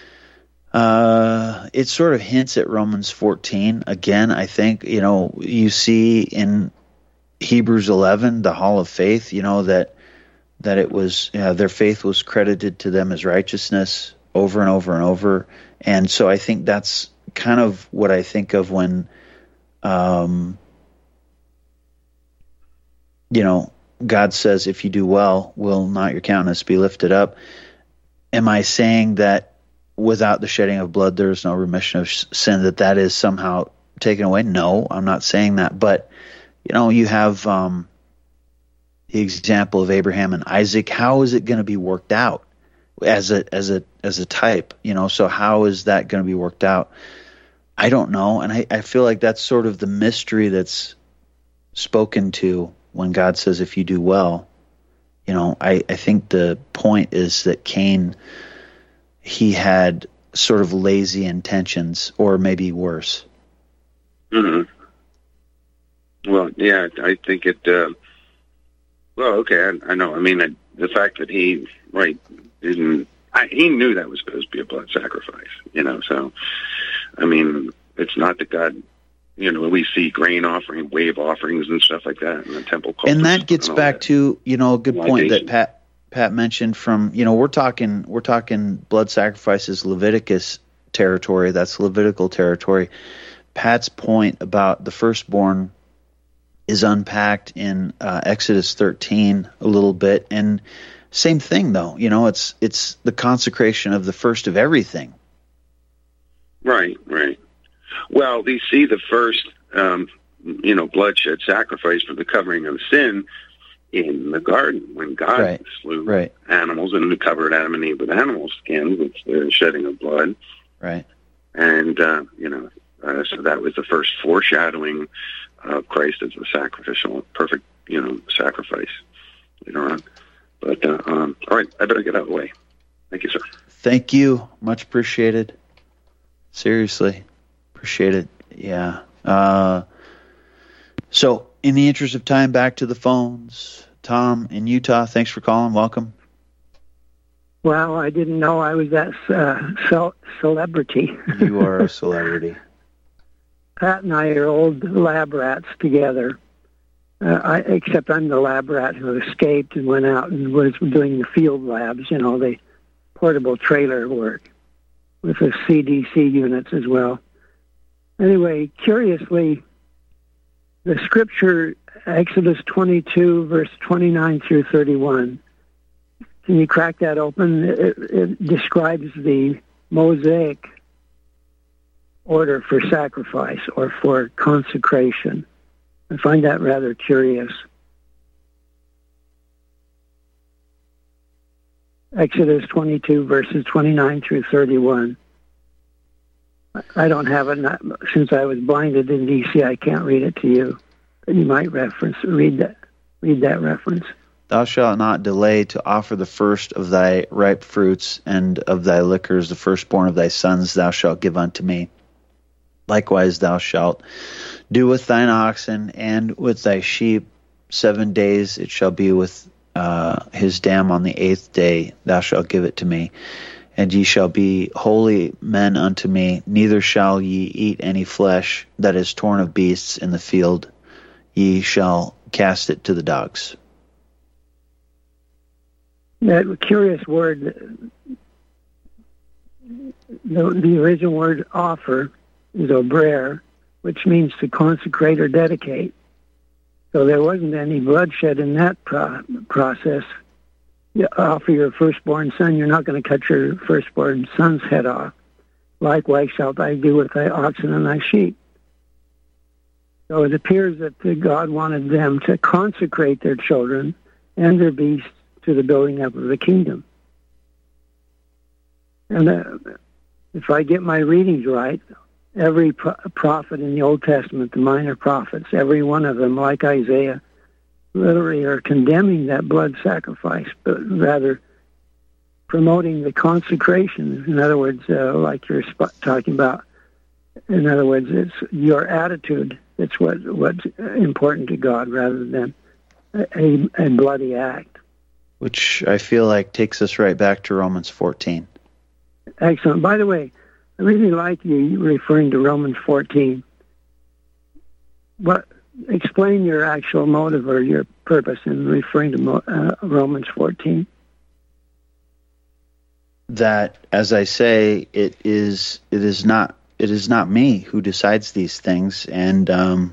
uh, it sort of hints at Romans fourteen. Again, I think, you know, you see in Hebrews eleven, the hall of faith, you know, that that it was, you know, their faith was credited to them as righteousness over and over and over. And so I think that's kind of what I think of when, um, you know, God says, if you do well, will not your countenance be lifted up? Am I saying that without the shedding of blood, there is no remission of sin, that that is somehow taken away? No, I'm not saying that. But, you know, you have um, the example of Abraham and Isaac. How is it going to be worked out as a as a as a type? You know, so how is that going to be worked out? I don't know, and I, I feel like that's sort of the mystery that's spoken to when God says, if you do well. You know, I, I think the point is that Cain, he had sort of lazy intentions, or maybe worse. Mm-hmm. Well, yeah, I think it, uh, well, okay, I, I know. I mean, I, the fact that he, right, didn't, I, he knew that was supposed to be a blood sacrifice, you know, so, I mean, it's not that God, you know, we see grain offering, wave offerings and stuff like that in the temple culture. And that gets back that. to, you know, a good point that Pat Pat mentioned from, you know, we're talking we're talking blood sacrifices, Leviticus territory, that's Levitical territory. Pat's point about the firstborn is unpacked in uh, Exodus thirteen a little bit, and same thing though, you know, it's it's the consecration of the first of everything. Right, right. Well, we see the first, um, you know, bloodshed sacrifice for the covering of sin in the garden when God right. slew right. animals and covered Adam and Eve with animal skins, it's the shedding of blood. Right. And, uh, you know, uh, so that was the first foreshadowing of Christ as a sacrificial, perfect, you know, sacrifice later on. But, uh, um, all right, I better get out of the way. Thank you, sir. Thank you. Much appreciated. Seriously. Appreciate it. Yeah. Uh, so, in the interest of time, back to the phones. Tom in Utah, thanks for calling. Welcome. Well, I didn't know I was that uh, ce- celebrity. You are a celebrity. Pat and I are old lab rats together, uh, I, except I'm the lab rat who escaped and went out and was doing the field labs, you know, the portable trailer work with the C D C units as well. Anyway, curiously, the scripture, Exodus twenty-two, verse twenty-nine through thirty-one, can you crack that open? It, it describes the Mosaic order for sacrifice or for consecration. I find that rather curious. Exodus twenty-two, verses twenty-nine through thirty-one. I don't have it not, since I was blinded in D C. I can't read it to you. But you might reference read that read that reference. Thou shalt not delay to offer the first of thy ripe fruits, and of thy liquors the firstborn of thy sons thou shalt give unto me. Likewise thou shalt do with thine oxen and with thy sheep seven days. It shall be with uh, his dam on the eighth day. Thou shalt give it to me. And ye shall be holy men unto me, neither shall ye eat any flesh that is torn of beasts in the field. Ye shall cast it to the dogs. That curious word, the, the original word offer is obrer, which means to consecrate or dedicate. So there wasn't any bloodshed in that pro- process. You offer your firstborn son, you're not going to cut your firstborn son's head off. Likewise shalt thou do with thy oxen and thy sheep. So it appears that God wanted them to consecrate their children and their beasts to the building up of the kingdom. And uh, if I get my readings right, every pro- prophet in the Old Testament, the minor prophets, every one of them, like Isaiah, literally are condemning that blood sacrifice, but rather promoting the consecration. In other words, uh, like you're sp- talking about, in other words, it's your attitude that's what what's important to God rather than a, a bloody act. Which I feel like takes us right back to Romans fourteen. Excellent. By the way, I really like you referring to Romans fourteen. What, explain your actual motive or your purpose in referring to uh, Romans fourteen. That, as I say, it is it is not it is not me who decides these things, and um,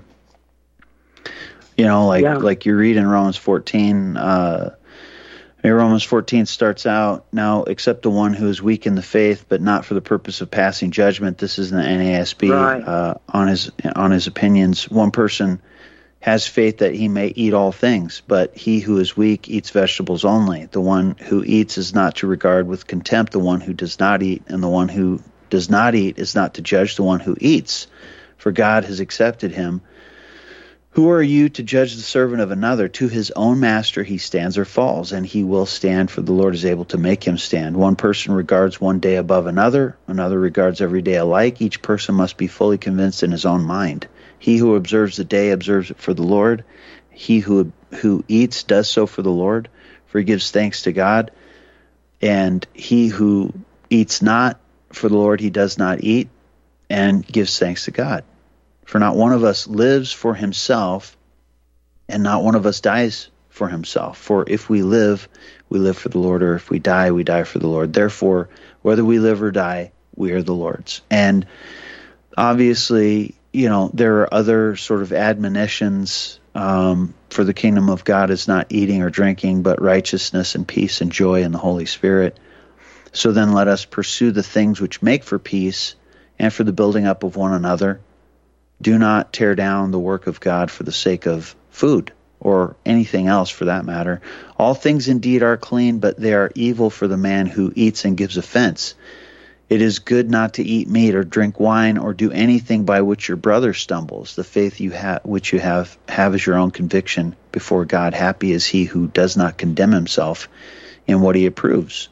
you know, like Yeah. like you read in Romans fourteen. Uh, Romans fourteen starts out, now, except the one who is weak in the faith, but not for the purpose of passing judgment. This is in the N A S B. Right. Uh, on his on his opinions. One person has faith that he may eat all things, but he who is weak eats vegetables only. The one who eats is not to regard with contempt the one who does not eat, and the one who does not eat is not to judge the one who eats, for God has accepted him. Who are you to judge the servant of another? To his own master he stands or falls, and he will stand, for the Lord is able to make him stand. One person regards one day above another, another regards every day alike. Each person must be fully convinced in his own mind. He who observes the day observes it for the Lord. He who who eats does so for the Lord, for he gives thanks to God. And he who eats not for the Lord, he does not eat, and gives thanks to God. For not one of us lives for himself, and not one of us dies for himself. For if we live, we live for the Lord, or if we die, we die for the Lord. Therefore, whether we live or die, we are the Lord's. And obviously, you know, there are other sort of admonitions. Um, for the kingdom of God is not eating or drinking, but righteousness and peace and joy in the Holy Spirit. So then let us pursue the things which make for peace and for the building up of one another. Do not tear down the work of God for the sake of food, or anything else for that matter. All things indeed are clean, but they are evil for the man who eats and gives offense. It is good not to eat meat or drink wine or do anything by which your brother stumbles. The faith you have, which you have, have as your own conviction before God. Happy is he who does not condemn himself in what he approves.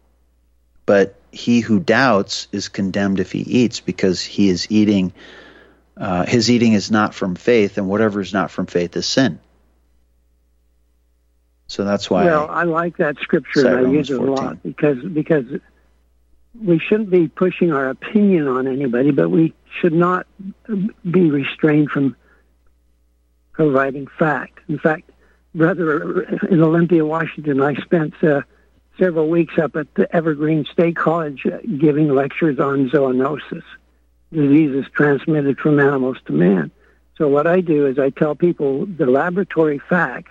But he who doubts is condemned if he eats, because he is eating. Uh, his eating is not from faith, and whatever is not from faith is sin. So that's why. Well, I, I like that scripture, and I use it a lot because because we shouldn't be pushing our opinion on anybody, but we should not be restrained from providing fact. In fact, brother, in Olympia, Washington, I spent uh, several weeks up at the Evergreen State College uh, giving lectures on zoonosis. Diseases transmitted from animals to man. So what I do is I tell people the laboratory facts.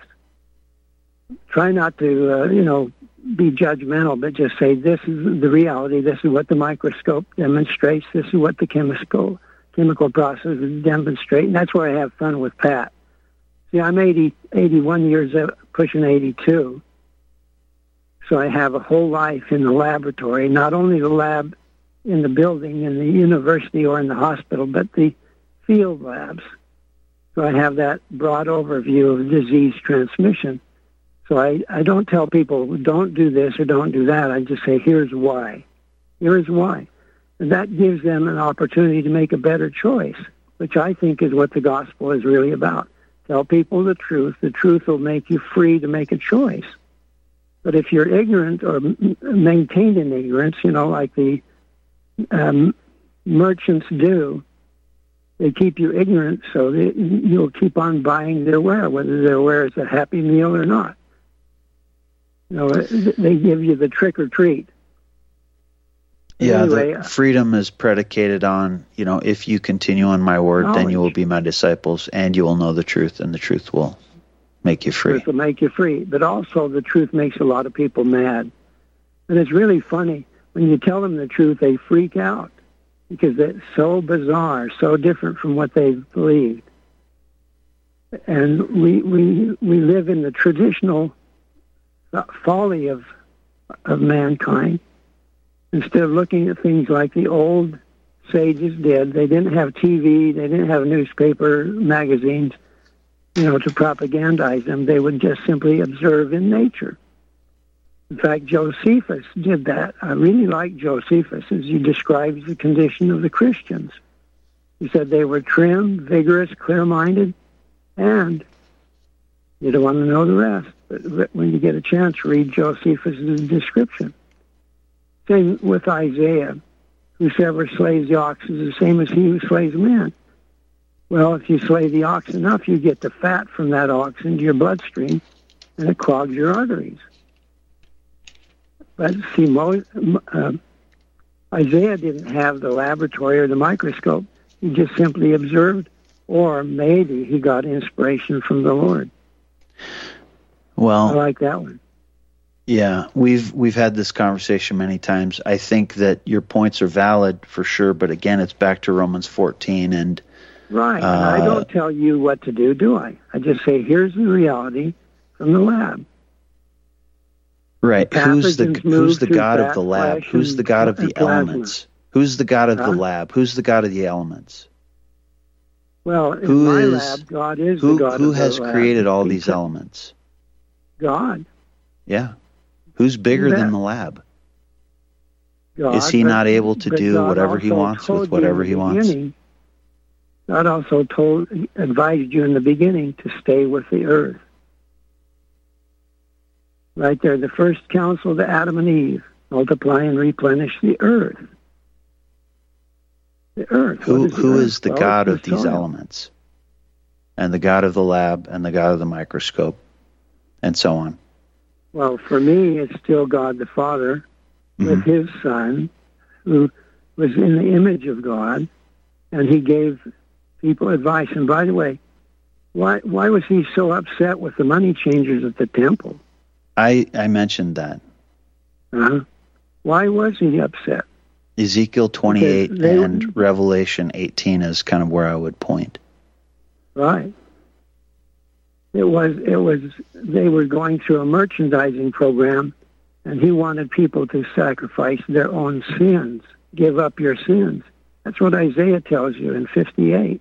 Try not to, uh, you know, be judgmental, but just say this is the reality. This is what the microscope demonstrates. This is what the chemical chemical processes demonstrate. And that's where I have fun with Pat. See, I'm eighty, eighty-one years old, pushing eighty-two. So I have a whole life in the laboratory, not only the lab in the building, in the university or in the hospital, but the field labs. So I have that broad overview of disease transmission. So I, I don't tell people, don't do this or don't do that. I just say, here's why. Here's why. And that gives them an opportunity to make a better choice, which I think is what the gospel is really about. Tell people the truth. The truth will make you free to make a choice. But if you're ignorant or m- maintained in ignorance, you know, like the Um, merchants do, they keep you ignorant so that you'll keep on buying their ware, whether their ware is a Happy Meal or not. You know, they give you the trick or treat. Yeah, anyway, the freedom is predicated on, you know, if you continue on my word, knowledge. then you will be my disciples, and you will know the truth, and the truth will make you free. Truth will make you free. But also the truth makes a lot of people mad. And it's really funny. When you tell them the truth, they freak out because it's so bizarre, so different from what they've believed. And we we we live in the traditional folly of of mankind. Instead of looking at things like the old sages did, they didn't have T V, they didn't have newspaper, magazines, you know, to propagandize them. They would just simply observe in nature. In fact, Josephus did that. I really like Josephus as he describes the condition of the Christians. He said they were trim, vigorous, clear-minded, and you don't want to know the rest. But when you get a chance, read Josephus' description. Same with Isaiah. Whosoever slays the ox is the same as he who slays man. Well, if you slay the ox enough, you get the fat from that ox into your bloodstream, and it clogs your arteries. But see, Mo, uh, Isaiah didn't have the laboratory or the microscope. He just simply observed, or maybe he got inspiration from the Lord. Well, I like that one. Yeah, we've we've had this conversation many times. I think that your points are valid for sure, but again, it's back to Romans fourteen, and right. Uh, and I don't tell you what to do, do I? I just say, here's the reality from the lab. Right. The who's the who's the God of the fat, lab? flesh, Who's the God of the plasma. elements? Who's the God of Huh? the lab? Who's the God of the elements? Well, in Who my is- lab, God is Who the God who of has the lab. created all He these took- elements? God. Yeah. Who's bigger You than bet. the lab? God, Is he but- not able to but do God whatever he also wants told with you whatever in he the wants? beginning- God also told, advised you in the beginning to stay with the earth. Right there, the first counsel to Adam and Eve, multiply and replenish the earth. The earth. Who What is the who earth? is the Well, God it's of the these soil. elements? And the God of the lab and the God of the microscope and so on. Well, for me, it's still God the Father with Mm-hmm. his Son, who was in the image of God, and he gave people advice. And by the way, why why was he so upset with the money changers at the temple? I, I mentioned that. Uh-huh. Why was he upset? Ezekiel twenty-eight Because they- and Revelation eighteen is kind of where I would point. Right. It was it was they were going through a merchandising program, and he wanted people to sacrifice their own sins, give up your sins. That's what Isaiah tells you in fifty-eight.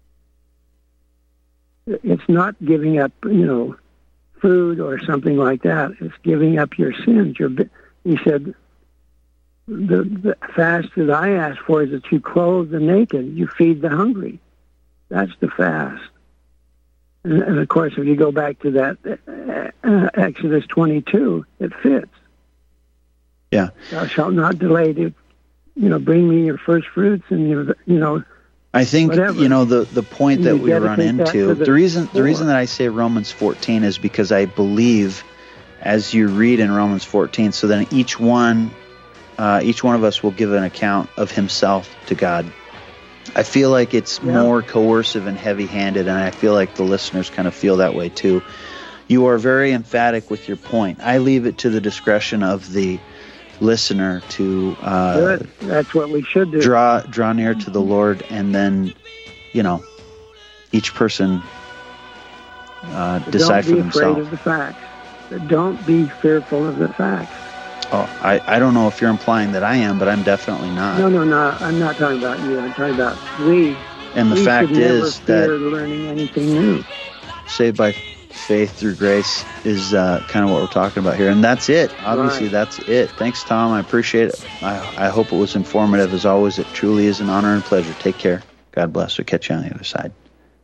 It's not giving up, you know, food or something like that. It's giving up your sins. Your, he said, the, the fast that I ask for is that you clothe the naked, you feed the hungry. That's the fast. And, and of course, if you go back to that uh, Exodus twenty-two, it fits. Yeah. Thou shalt not delay to, you know, bring me your first fruits and your, you know. I think Whatever. you know the the point You that we run dedicate that into. to The, the reason the poor. reason that I say Romans fourteen is because I believe, as you read in Romans fourteen, so then each one, uh, each one of us will give an account of himself to God. I feel like it's Yeah. more coercive and heavy-handed, and I feel like the listeners kind of feel that way too. You are very emphatic with your point. I leave it to the discretion of the listener to uh, Good. That's what we should do. draw draw near to the Lord, and then, you know, each person uh, But decide for don't be afraid themselves. of the facts. But don't be fearful of the facts. Oh, I, I don't know if you're implying that I am, but I'm definitely not. No, no, no. I'm not talking about you. I'm talking about we. And the we fact should never is fear that learning anything new. saved by faith through grace is uh, kind of what we're talking about here. And that's it. Obviously, Right. that's it. Thanks, Tom. I appreciate it. I, I hope it was informative. As always, it truly is an honor and pleasure. Take care. God bless. We'll catch you on the other side.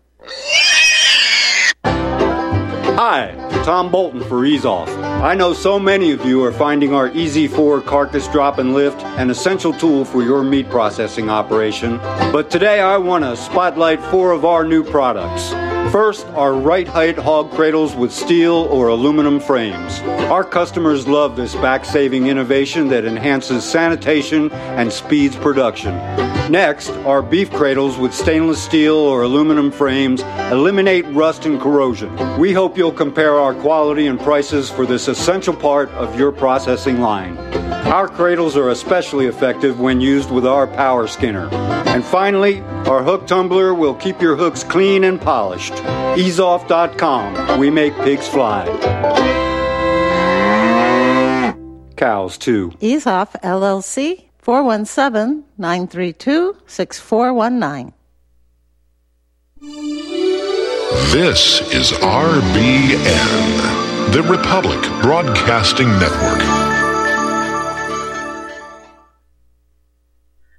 Hi, Tom Bolton for EaseOff. I know so many of you are finding our Easy four carcass drop and lift an essential tool for your meat processing operation. But today I want to spotlight four of our new products. First, our right height hog cradles with steel or aluminum frames. Our customers love this back-saving innovation that enhances sanitation and speeds production. Next, our beef cradles with stainless steel or aluminum frames eliminate rust and corrosion. We hope you'll compare our quality and prices for this essential part of your processing line. Our cradles are especially effective when used with our power skinner. And finally, our hook tumbler will keep your hooks clean and polished. ease off dot com. We make pigs fly. Cows, too. EaseOff, L L C, four one seven, nine three two, six four one nine. This is R B N, The Republic Broadcasting Network.